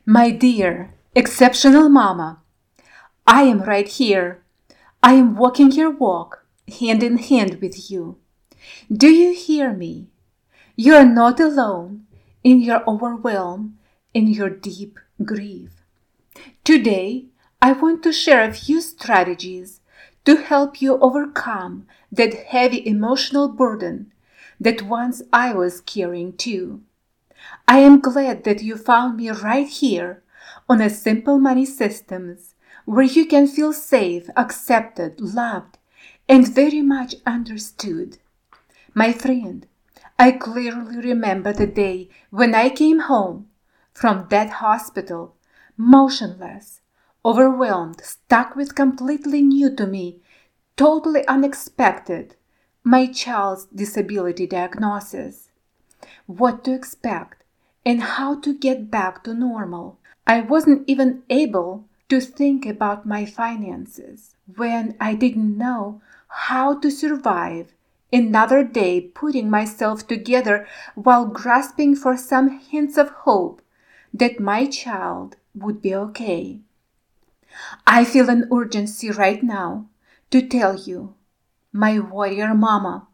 My dear, exceptional mama, I am right here. I am walking your walk, hand in hand with you. Do you hear me? You are not alone in your overwhelm, in your deep grief. Today, I want to share a few strategies to help you overcome that heavy emotional burden that once I was carrying too. I am glad that you found me right here on a Simple Money Systems where you can feel safe, accepted, loved, and very much understood. My friend, I clearly remember the day when I came home from that hospital, motionless, overwhelmed, stuck with completely new to me, totally unexpected, my child's disability diagnosis. What to expect and how to get back to normal. I wasn't even able to think about my finances when I didn't know how to survive another day putting myself together while grasping for some hints of hope that my child would be okay. I feel an urgency right now to tell you, my warrior mama,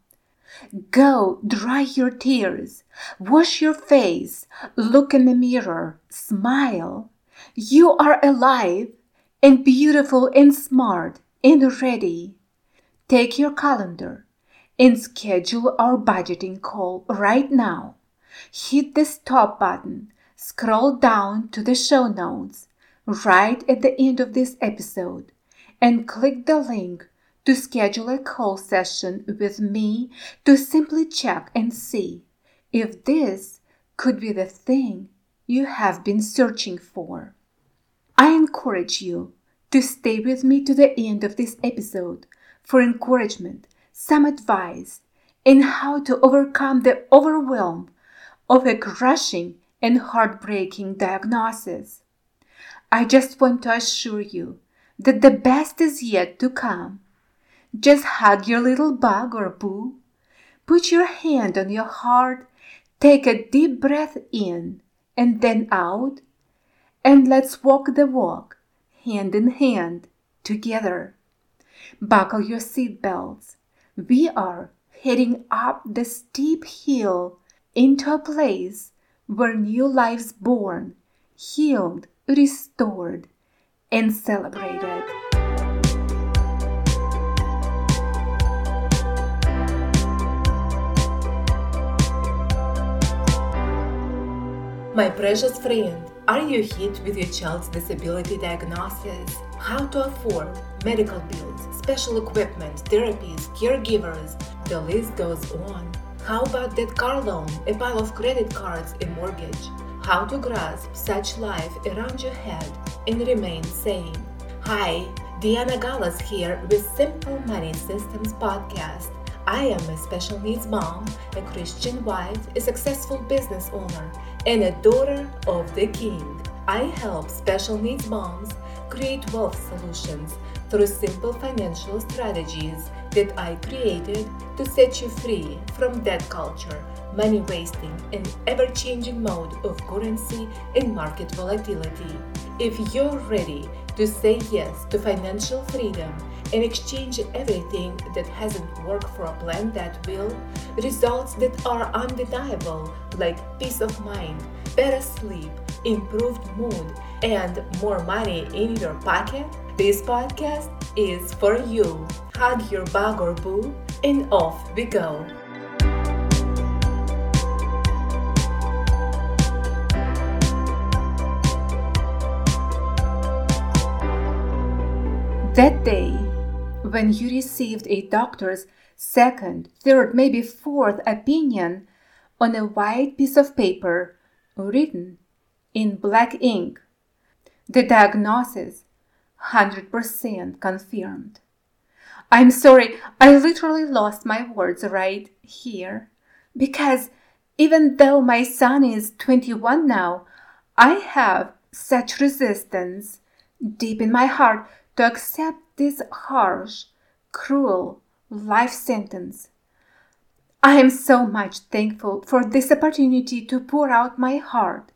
go dry your tears, wash your face, look in the mirror, smile. You are alive and beautiful and smart and ready. Take your calendar and schedule our budgeting call right now. Hit the stop button, scroll down to the show notes right at the end of this episode, and click the link to schedule a call session with me to simply check and see if this could be the thing you have been searching for. I encourage you to stay with me to the end of this episode for encouragement, some advice, and how to overcome the overwhelm of a crushing and heartbreaking diagnosis. I just want to assure you that the best is yet to come. Just hug your little bug or boo. Put your hand on your heart. Take a deep breath in and then out. And let's walk the walk, hand in hand, together. Buckle your seatbelts. We are heading up the steep hill into a place where new life's born, healed, restored, and celebrated. My precious friend, are you hit with your child's disability diagnosis? How to afford medical bills, special equipment, therapies, caregivers, the list goes on. How about that car loan, a pile of credit cards, a mortgage? How to grasp such life around your head and remain sane? Hi, Diana Gallas here with Simple Money Systems Podcast. I am a special needs mom, a Christian wife, a successful business owner, and a daughter of the King. I help special needs moms create wealth solutions through simple financial strategies that I created to set you free from debt culture, money wasting, and ever-changing mode of currency and market volatility. If you're ready to say yes to financial freedom and exchange everything that hasn't worked for a plan that will, results that are undeniable like peace of mind, better sleep, improved mood, and more money in your pocket, this podcast is for you. Hug your bug or boo and off we go. That day, when you received a doctor's second, third, maybe fourth opinion on a white piece of paper written in black ink, the diagnosis 100% confirmed. I'm sorry, I literally lost my words right here, because even though my son is 21 now, I have such resistance deep in my heart to accept this harsh, cruel life sentence. I am so much thankful for this opportunity to pour out my heart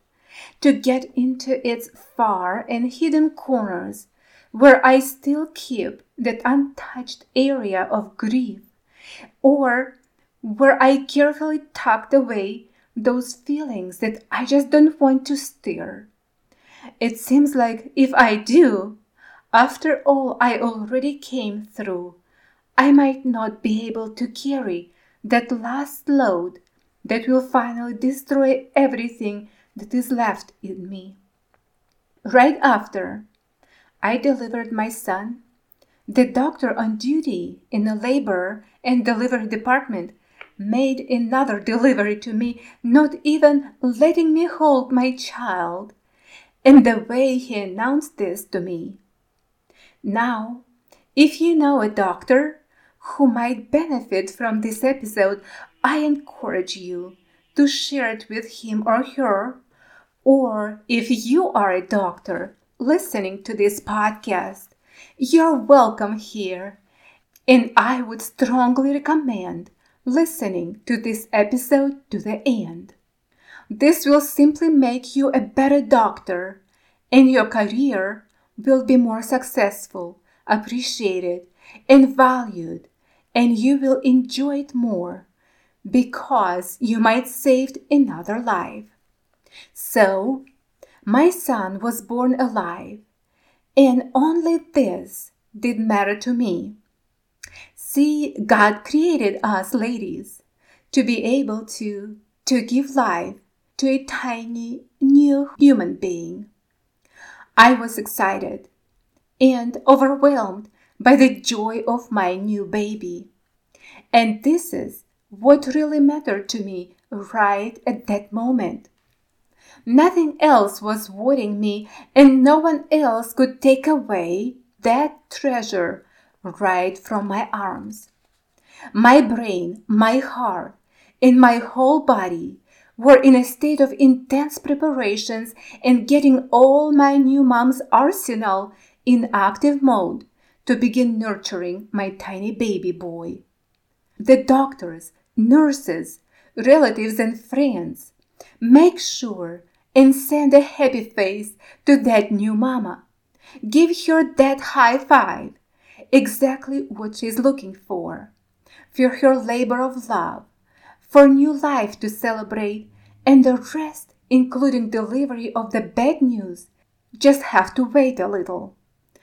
to get into its far and hidden corners where I still keep that untouched area of grief, or where I carefully tucked away those feelings that I just don't want to stir. It seems like if I do, after all I already came through, I might not be able to carry that last load that will finally destroy everything that is left in me. Right after I delivered my son, the doctor on duty in the labor and delivery department made another delivery to me, not even letting me hold my child. And the way he announced this to me. Now, if you know a doctor who might benefit from this episode, I encourage you to share it with him or her. Or if you are a doctor listening to this podcast, you're welcome here. And I would strongly recommend listening to this episode to the end. This will simply make you a better doctor, and your career will be more successful, appreciated, and valued, and you will enjoy it more because you might save another life. So, my son was born alive, and only this did matter to me. See, God created us ladies to be able to give life to a tiny new human being. I was excited and overwhelmed by the joy of my new baby. And this is what really mattered to me right at that moment. Nothing else was worrying me, and no one else could take away that treasure right from my arms. My brain, my heart, and my whole body were in a state of intense preparations and getting all my new mom's arsenal in active mode to begin nurturing my tiny baby boy. The doctors, nurses, relatives, and friends make sure and send a happy face to that new mama. Give her that high five, exactly what she's looking for her labor of love, for new life to celebrate, and the rest, including delivery of the bad news, just have to wait a little.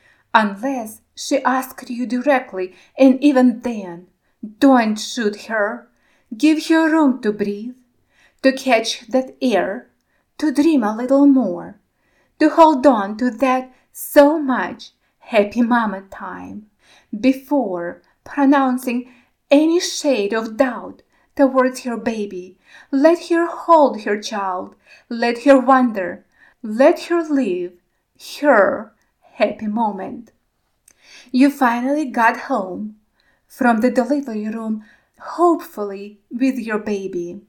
Unless she asks you directly, and even then, don't shoot her. Give her room to breathe, to catch that air, to dream a little more, to hold on to that so much happy mama time before pronouncing any shade of doubt towards her baby. Let her hold her child. Let her wonder. Let her live her happy moment. You finally got home from the delivery room, hopefully with your baby.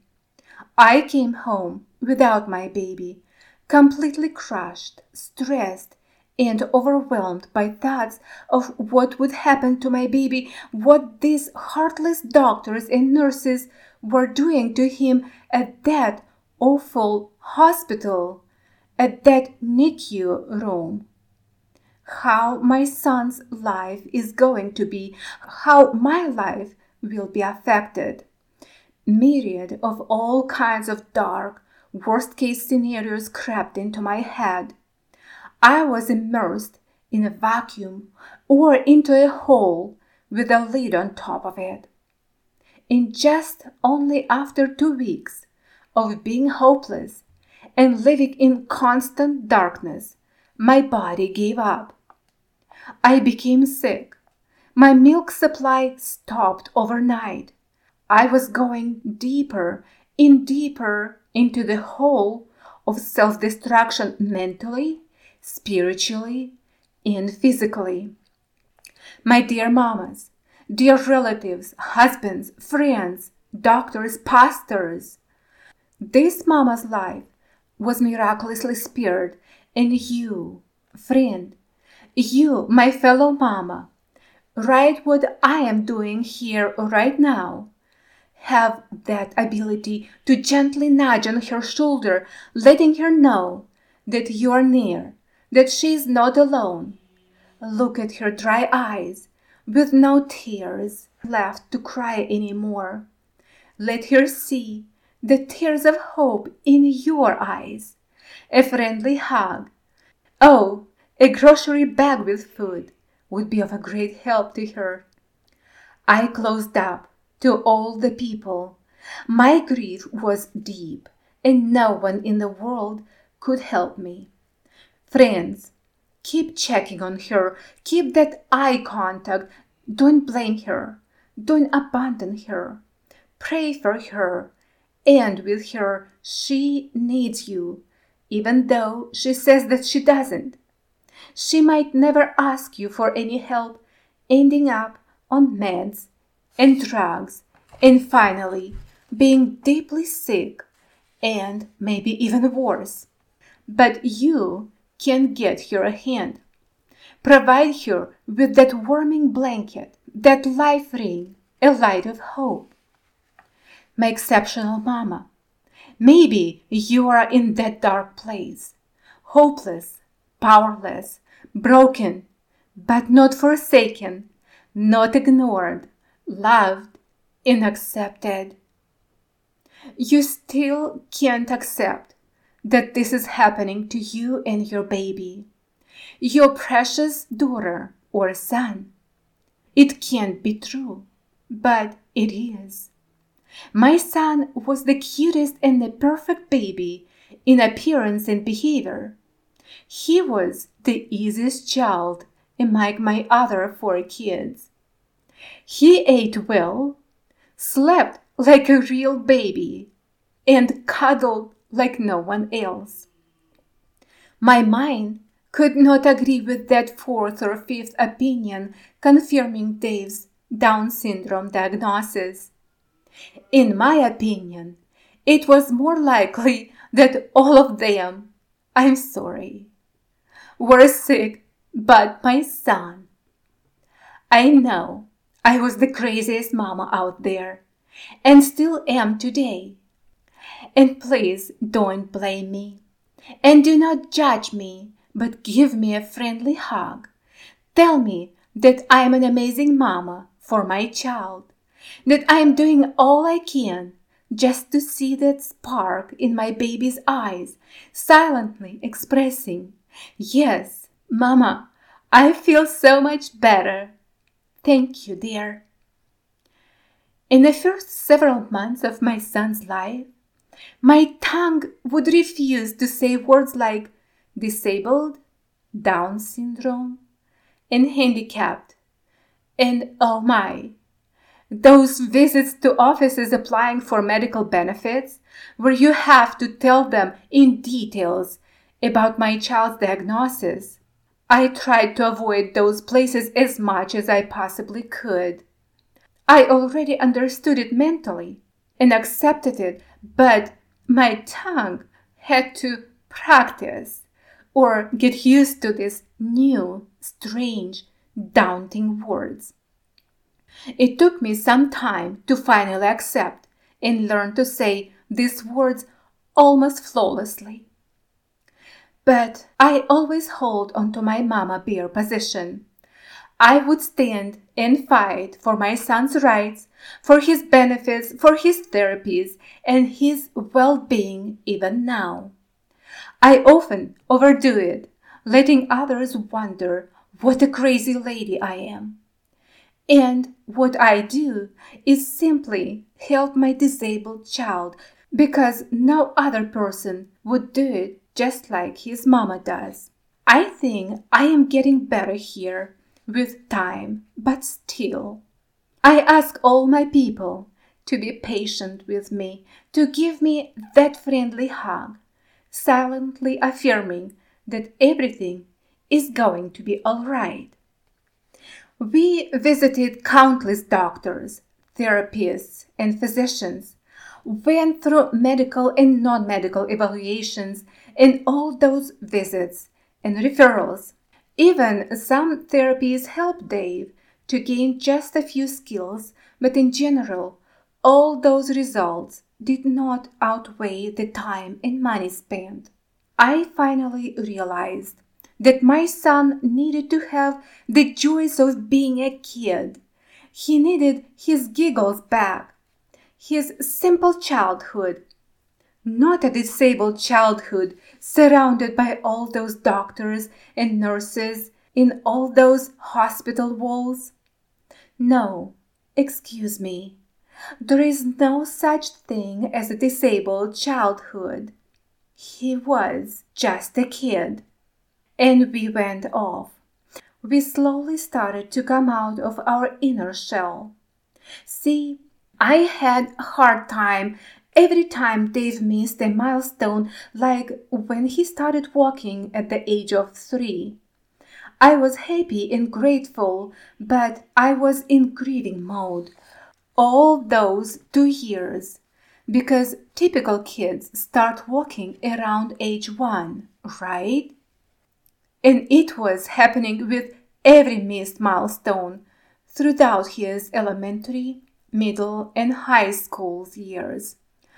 I came home without my baby, completely crushed, stressed, and overwhelmed by thoughts of what would happen to my baby, what these heartless doctors and nurses were doing to him at that awful hospital, at that NICU room. How my son's life is going to be, how my life will be affected. Myriad of all kinds of dark, worst-case scenarios crept into my head. I was immersed in a vacuum or into a hole with a lid on top of it. And just only after 2 weeks of being hopeless and living in constant darkness, my body gave up. I became sick. My milk supply stopped overnight. I was going deeper and deeper into the hole of self-destruction mentally, spiritually, and physically. My dear mamas, dear relatives, husbands, friends, doctors, pastors, this mama's life was miraculously spared, and you, friend, you, my fellow mama, right what I am doing here right now, have that ability to gently nudge on her shoulder, letting her know that you are near, that she is not alone. Look at her dry eyes, with no tears left to cry anymore. Let her see the tears of hope in your eyes. A friendly hug. Oh, a grocery bag with food would be of a great help to her. I closed up to all the people. My grief was deep, and no one in the world could help me. Friends, keep checking on her. Keep that eye contact. Don't blame her. Don't abandon her. Pray for her. And with her, she needs you, even though she says that she doesn't. She might never ask you for any help, ending up on meds and drugs, and finally being deeply sick, and maybe even worse. But you can get her a hand. Provide her with that warming blanket, that life ring, a light of hope. My exceptional mama, maybe you are in that dark place, hopeless, powerless, broken, but not forsaken, not ignored, loved, and accepted. You still can't accept that this is happening to you and your baby, your precious daughter or son. It can't be true, but it is. My son was the cutest and the perfect baby in appearance and behavior. He was the easiest child among my other 4 kids. He ate well, slept like a real baby, and cuddled like no one else. My mind could not agree with that 4th or 5th opinion confirming Dave's Down syndrome diagnosis. In my opinion, it was more likely that all of them, I'm sorry, were sick but my son. I know I was the craziest mama out there, and still am today. And please don't blame me. And do not judge me, but give me a friendly hug. Tell me that I am an amazing mama for my child, that I am doing all I can just to see that spark in my baby's eyes, silently expressing, "Yes, Mama, I feel so much better. Thank you, dear." In the first several months of my son's life, my tongue would refuse to say words like disabled, Down syndrome, and handicapped. And oh my, those visits to offices applying for medical benefits, where you have to tell them in details about my child's diagnosis. I tried to avoid those places as much as I possibly could. I already understood it mentally and accepted it, but my tongue had to practice or get used to these new, strange, daunting words. It took me some time to finally accept and learn to say these words almost flawlessly. But I always hold on to my mama bear position. I would stand and fight for my son's rights, for his benefits, for his therapies, and his well-being even now. I often overdo it, letting others wonder what a crazy lady I am. And what I do is simply help my disabled child because no other person would do it just like his mama does. I think I am getting better here with time, but still. I ask all my people to be patient with me, to give me that friendly hug, silently affirming that everything is going to be all right. We visited countless doctors, therapists, and physicians, went through medical and non-medical evaluations, and all those visits and referrals. Even some therapies helped Dave to gain just a few skills, but in general, all those results did not outweigh the time and money spent. I finally realized that my son needed to have the joys of being a kid. He needed his giggles back, his simple childhood, not a disabled childhood surrounded by all those doctors and nurses in all those hospital walls. No, excuse me. There is no such thing as a disabled childhood. He was just a kid. And we went off. We slowly started to come out of our inner shell. See, I had a hard time every time Dave missed a milestone, like when he started walking at the age of 3. I was happy and grateful, but I was in grieving mode all those 2 years, because typical kids start walking around age 1, right? And it was happening with every missed milestone throughout his elementary, middle, and high school years.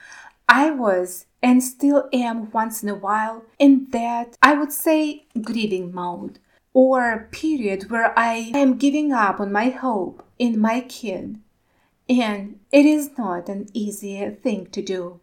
I was and still am once in a while in that, I would say, grieving mode, or period where I am giving up on my hope in my kid. And it is not an easy thing to do.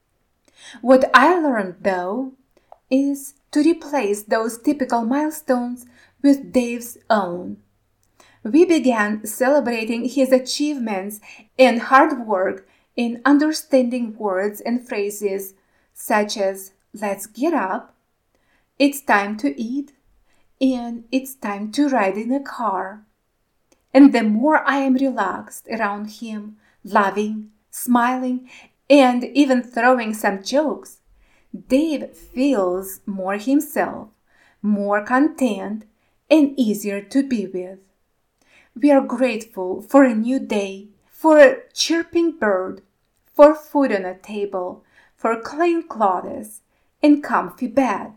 What I learned, though, is to replace those typical milestones with Dave's own. We began celebrating his achievements and hard work in understanding words and phrases such as "let's get up," "it's time to eat," and "it's time to ride in a car." And the more I am relaxed around him, laughing, smiling, and even throwing some jokes, Dave feels more himself, more content, and easier to be with. We are grateful for a new day, for a chirping bird, for food on a table, for clean clothes, and comfy bed.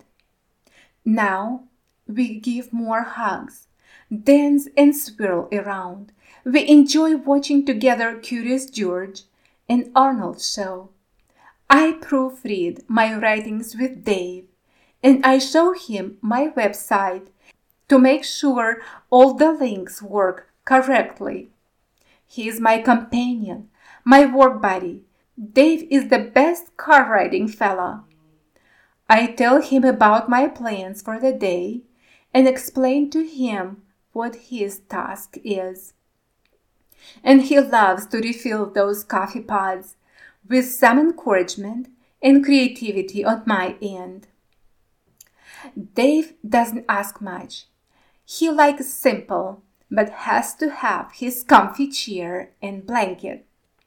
Now we give more hugs, dance and swirl around. We enjoy watching together Curious George and Arnold's show. I proofread my writings with Dave, and I show him my website to make sure all the links work correctly. He is my companion, my work buddy. Dave is the best car riding fella. I tell him about my plans for the day and explain to him what his task is. And he loves to refill those coffee pods with some encouragement and creativity on my end. Dave doesn't ask much. He likes simple, but has to have his comfy chair and blanket.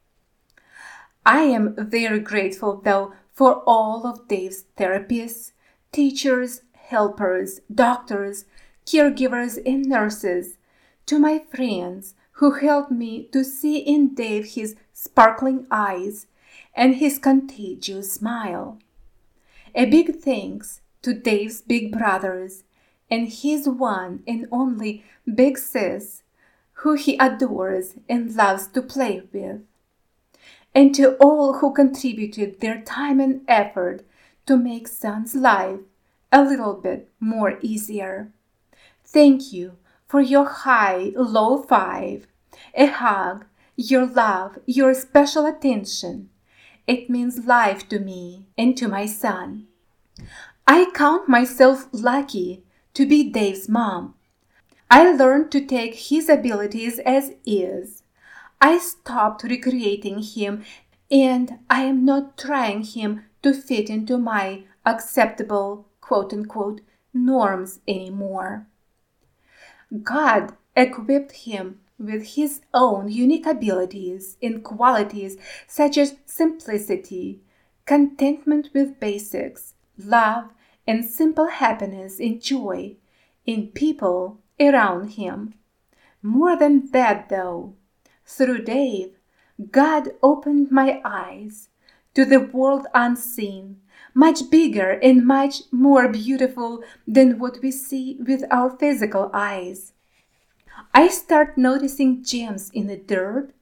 I am very grateful, though, for all of Dave's therapists, teachers, helpers, doctors, caregivers, and nurses, to my friends who helped me to see in Dave his sparkling eyes and his contagious smile. A big thanks to Dave's big brothers and his one and only big sis, who he adores and loves to play with. And to all who contributed their time and effort to make Son's life a little bit more easier. Thank you for your high, low five, a hug, your love, your special attention. It means life to me and to my son. I count myself lucky to be Dave's mom. I learned to take his abilities as is. I stopped recreating him, and I am not trying him to fit into my acceptable, quote-unquote, norms anymore. God equipped him with his own unique abilities and qualities such as simplicity, contentment with basics, love, and simple happiness and joy in people around him. More than that, though, through Dave, God opened my eyes to the world unseen, much bigger and much more beautiful than what we see with our physical eyes. I start noticing gems in the dirt.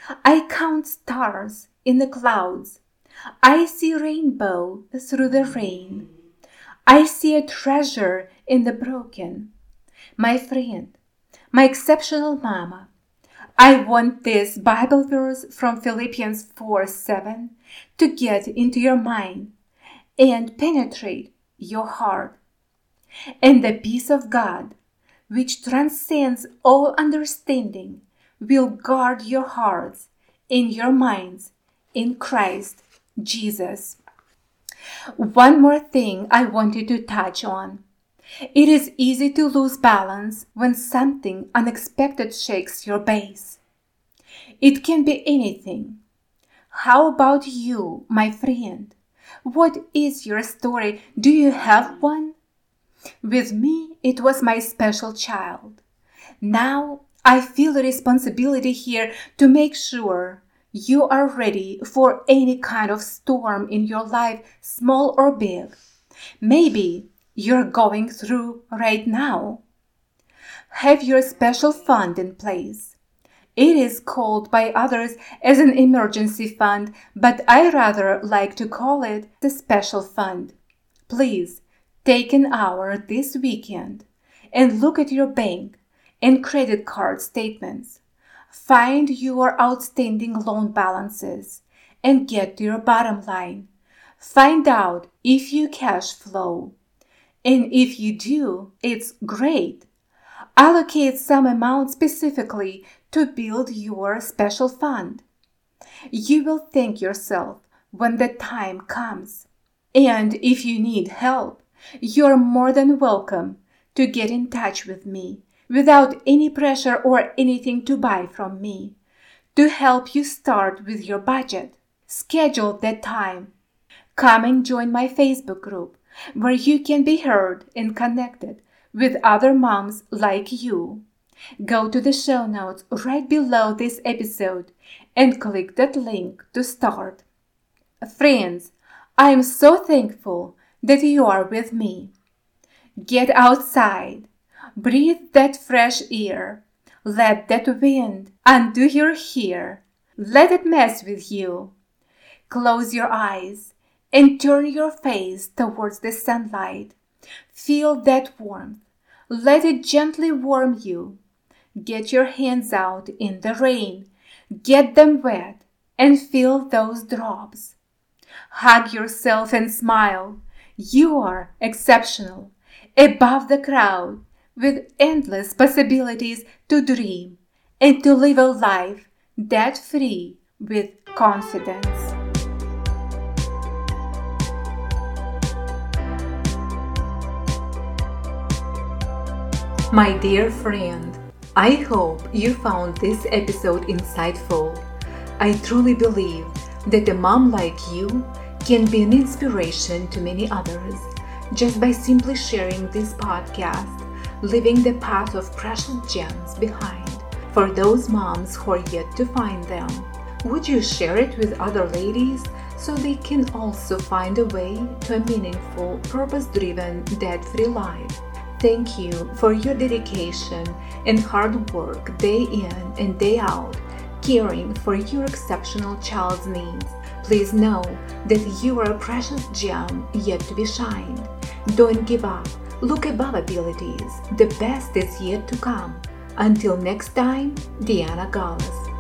I count stars in the clouds. I see rainbow through the rain. I see a treasure in the broken. My friend, my exceptional mama, I want this Bible verse from Philippians 4:7 to get into your mind and penetrate your heart. And the peace of God, which transcends all understanding, will guard your hearts and your minds in Christ Jesus. One more thing I wanted to touch on. It is easy to lose balance when something unexpected shakes your base. It can be anything. How about you, my friend? What is your story? Do you have one? With me, it was my special child. Now, I feel a responsibility here to make sure you are ready for any kind of storm in your life, small or big. Maybe you're going through right now. Have your special fund in place. It is called by others as an emergency fund, but I rather like to call it the special fund. Please take an hour this weekend and look at your bank and credit card statements. Find your outstanding loan balances and get to your bottom line. Find out if you cash flow. And if you do, it's great. Allocate some amount specifically to build your special fund. You will thank yourself when the time comes. And if you need help, you're more than welcome to get in touch with me without any pressure or anything to buy from me to help you start with your budget. Schedule that time. Come and join my Facebook group where you can be heard and connected with other moms like you. Go to the show notes right below this episode and click that link to start. Friends, I am so thankful that you are with me. Get outside. Breathe that fresh air. Let that wind undo your hair. Let it mess with you. Close your eyes and turn your face towards the sunlight. Feel that warmth. Let it gently warm you. Get your hands out in the rain. Get them wet and feel those drops. Hug yourself and smile. You are exceptional, above the crowd, with endless possibilities to dream and to live a life debt-free with confidence. My dear friend, I hope you found this episode insightful. I truly believe that a mom like you can be an inspiration to many others just by simply sharing this podcast, leaving the path of precious gems behind for those moms who are yet to find them. Would you share it with other ladies so they can also find a way to a meaningful, purpose-driven, debt-free life? Thank you for your dedication and hard work day in and day out, caring for your exceptional child's needs. Please know that you are a precious gem yet to be shined. Don't give up. Look above abilities. The best is yet to come. Until next time, Diana Gallas.